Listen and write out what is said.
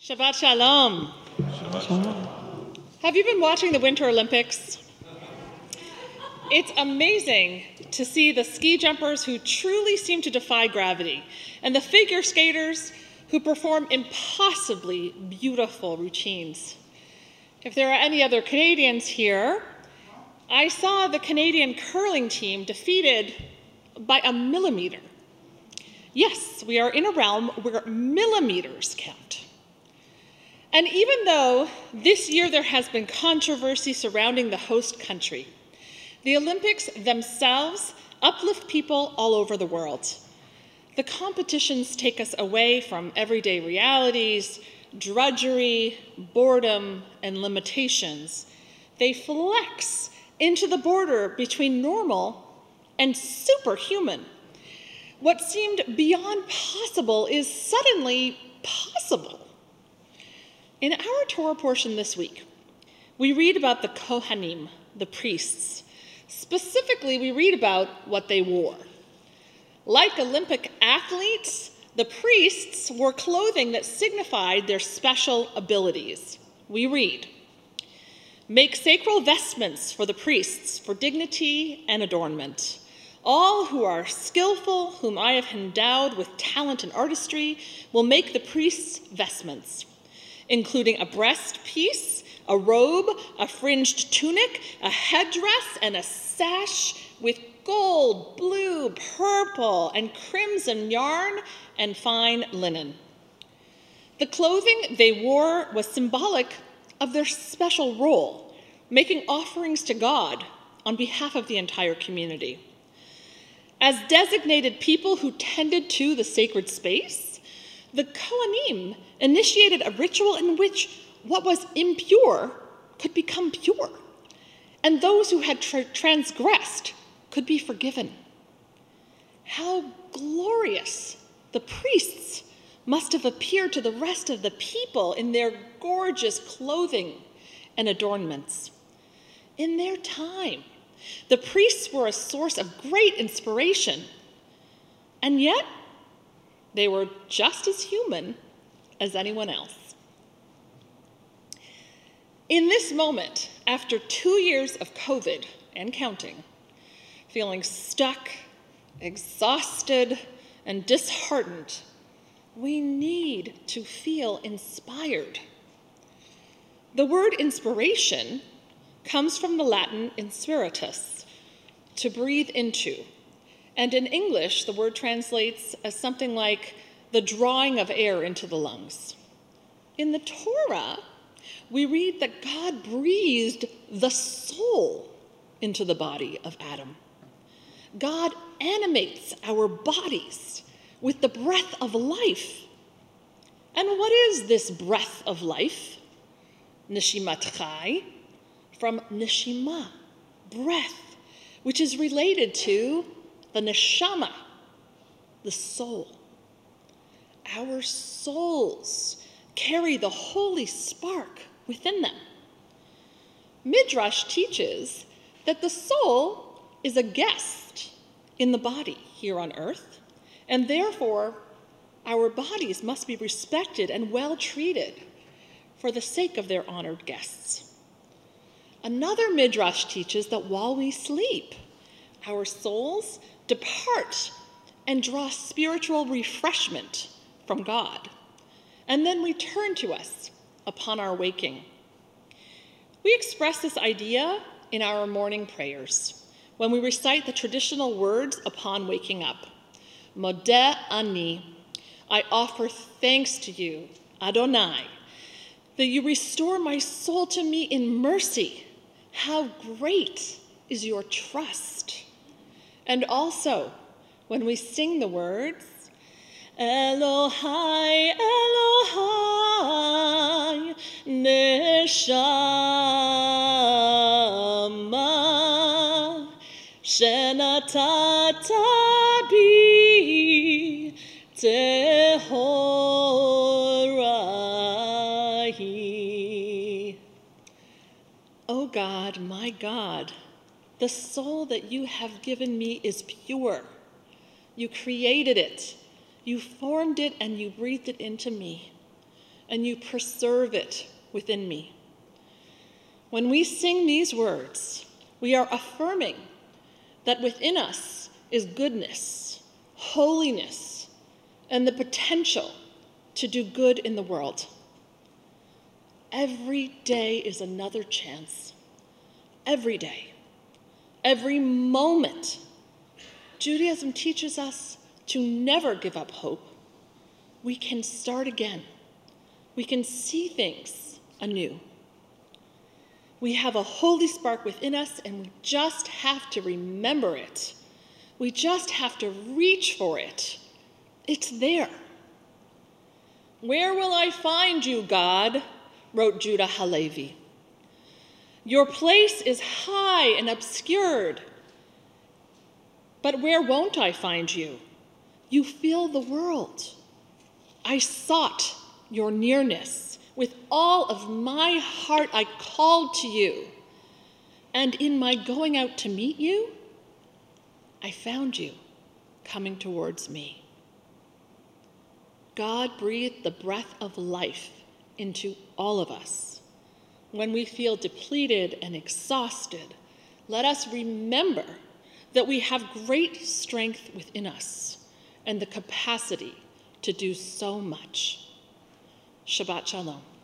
Shabbat Shalom. Shabbat Shalom. Have you been watching the Winter Olympics? It's amazing to see the ski jumpers who truly seem to defy gravity and the figure skaters who perform impossibly beautiful routines. If there are any other Canadians here, I saw the Canadian curling team defeated by a millimeter. Yes, we are in a realm where millimeters count. And even though this year there has been controversy surrounding the host country, the Olympics themselves uplift people all over the world. The competitions take us away from everyday realities, drudgery, boredom, and limitations. They flex into the border between normal and superhuman. What seemed beyond possible is suddenly possible. In our Torah portion this week, we read about the Kohanim, the priests. Specifically, we read about what they wore. Like Olympic athletes, the priests wore clothing that signified their special abilities. We read, "Make sacral vestments for the priests for dignity and adornment. All who are skillful, whom I have endowed with talent and artistry, will make the priests' vestments, including a breastpiece, a robe, a fringed tunic, a headdress, and a sash with gold, blue, purple, and crimson yarn and fine linen." The clothing they wore was symbolic of their special role, making offerings to God on behalf of the entire community. As designated people who tended to the sacred space, the Kohanim initiated a ritual in which what was impure could become pure, and those who had transgressed could be forgiven. How glorious the priests must have appeared to the rest of the people in their gorgeous clothing and adornments. In their time, the priests were a source of great inspiration, and yet they were just as human as anyone else. In this moment, after 2 years of COVID and counting, feeling stuck, exhausted, and disheartened, we need to feel inspired. The word inspiration comes from the Latin inspiritus, to breathe into. And in English, the word translates as something like the drawing of air into the lungs. In the Torah, we read that God breathed the soul into the body of Adam. God animates our bodies with the breath of life. And what is this breath of life? Neshimat chai, from neshima, breath, which is related to the neshama, the soul. Our souls carry the holy spark within them. Midrash teaches that the soul is a guest in the body here on earth, and therefore our bodies must be respected and well treated for the sake of their honored guests. Another Midrash teaches that while we sleep, our souls depart and draw spiritual refreshment from God, and then return to us upon our waking. We express this idea in our morning prayers, when we recite the traditional words upon waking up. Modeh ani, I offer thanks to you, Adonai, that you restore my soul to me in mercy. How great is your trust. And also, when we sing the words, Elohai, Elohai, Neshama, Shenatata bi Tehorahi. O God, my God, the soul that you have given me is pure. You created it. You formed it and you breathed it into me. and you preserve it within me. When we sing these words, we are affirming that within us is goodness, holiness, and the potential to do good in the world. Every day is another chance. Every day. Every moment. Judaism teaches us to never give up hope. We can start again. We can see things anew. We have a holy spark within us, and we just have to remember it. We just have to reach for it. It's there. "Where will I find you, God?" wrote Judah Halevi. "Your place is high and obscured. But where won't I find you? You fill the world. I sought your nearness. With all of my heart I called to you. And in my going out to meet you, I found you coming towards me." God breathed the breath of life into all of us. When we feel depleted and exhausted, let us remember that we have great strength within us and the capacity to do so much. Shabbat Shalom.